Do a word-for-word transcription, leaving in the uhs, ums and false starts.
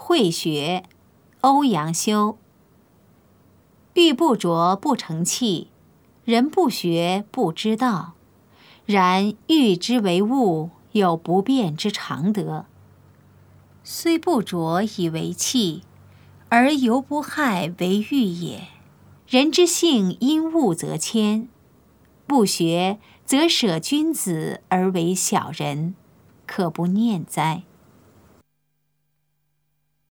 慧学，欧阳修。玉不琢不成器，人不学不知道。然欲之为物，有不变之常德。虽不琢以为器，而犹不害为玉也。人之性因物则迁，不学则舍君子而为小人，可不念哉？